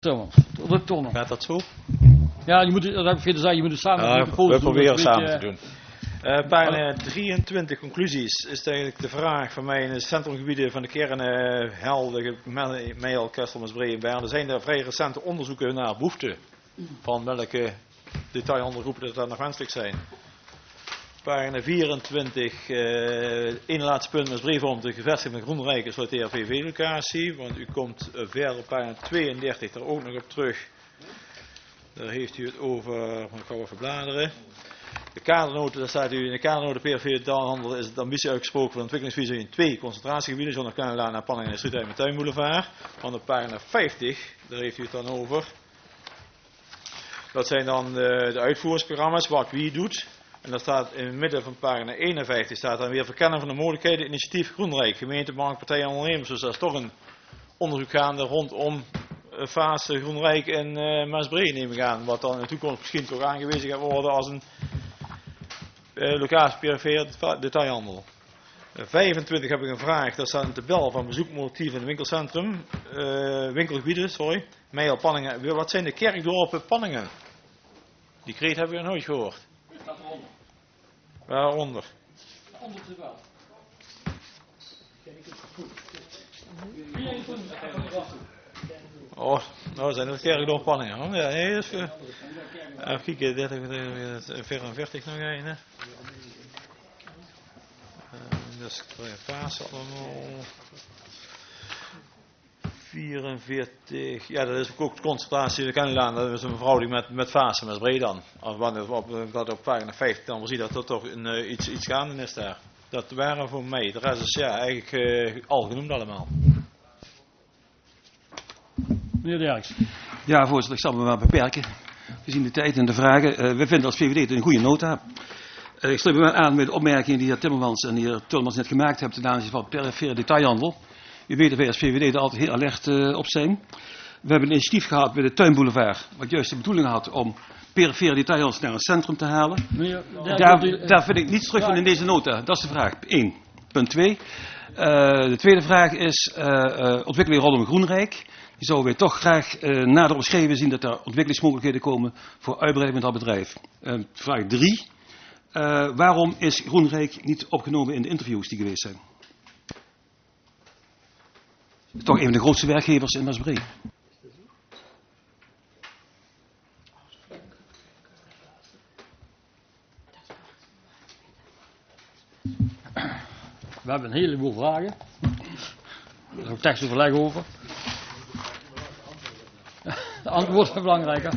Tonnen. Gaat dat zo? Ja, dat heb ik vergeten te zeggen, je moet het samen doen. We proberen samen te doen. Pagina 23, conclusies, is eigenlijk de vraag van mij in de centrumgebieden van de kernen Helden, Meijel, Kessel, Maasbree en Bern. Er zijn daar vrij recente onderzoeken naar behoeften van welke detailhandelgroepen dat nog wenselijk zijn. Pagina 24, één laatste punt, Maasbree vormt de gevestigde Groenrijk is voor de TRVV-locatie, want u komt verder op pagina 32 daar ook nog op terug. Daar heeft u het over, ik ga even bladeren. De kadernoten, daar staat u in de kadernoten PRV-detailhandel is het ambitie uitgesproken voor de ontwikkelingsvisie in 2 concentratiegebieden, zoals Kennelaan en Panningen en Schuurtuin en Tuinboulevard. Want op pagina 50, daar heeft u het dan over. Dat zijn dan de uitvoeringsprogramma's, wat wie doet. En daar staat in het midden van pagina 51 staat dan weer verkennen van de mogelijkheden, initiatief Groenrijk, gemeente, bank, partijen en ondernemers. Dus dat is toch een onderzoek gaande rondom fase Groenrijk en Maasbree neem ik aan. Wat dan in de toekomst misschien toch aangewezen gaat worden als een locatie PRV detailhandel. 25 heb ik een vraag, dat staat een tabel van bezoekmotieven in het winkelcentrum, winkelgebieden, Meijel, Panningen. Wat zijn de kerkdorpen Panningen? Die kreet hebben we nog nooit gehoord. Waaronder? Onder te wel. Oh, nou zijn het kerkdorp Panningen. Oh, ja, nee, dat is even kijken, 30, 44 nog een, hè. Dat is fase allemaal. 44, ja, dat is ook de concentratie, de Kennelaan, dat is een verhouding met fase, met Bree dan. Dat op pagina 50 dan zie dat er toch iets gaande is daar. Dat waren voor mij, de rest is ja, eigenlijk al genoemd allemaal. Meneer Derks. Ja, voorzitter, ik zal me maar beperken. Gezien de tijd en de vragen. We vinden als VVD het een goede nota. Ik sluit me aan met de opmerkingen die de heer Timmermans en de heer Tulmans net gemaakt hebben ten aanzien van perifere detailhandel. U weet dat wij als VVD er altijd heel alert op zijn. We hebben een initiatief gehad bij de Tuinboulevard, wat juist de bedoeling had om perifere detailhandels naar een centrum te halen. Daar vind ik niets terug van in deze nota. Dat is de vraag. 1. Punt 2. De tweede vraag is ontwikkeling rondom Groenrijk. Die zouden wij toch graag nader omschreven zien dat er ontwikkelingsmogelijkheden komen voor uitbreiding van dat bedrijf. Vraag 3. Waarom is Groenrijk niet opgenomen in de interviews die geweest zijn? Toch een van de grootste werkgevers in Maasbree. We hebben een heleboel vragen. Er is ook tekstoverleg over. De antwoord is belangrijker.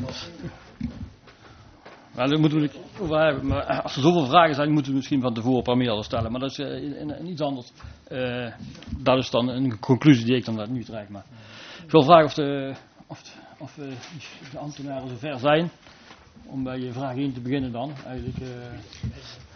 Maar daar moeten we het over hebben. Maar als er zoveel vragen zijn, moeten we misschien van tevoren een paar meer stellen. Maar dat is iets anders. Dat is dan een conclusie die ik dan nu trek. Maar ik wil vragen of de ambtenaren zover zijn om bij je vraag 1 te beginnen dan. Eigenlijk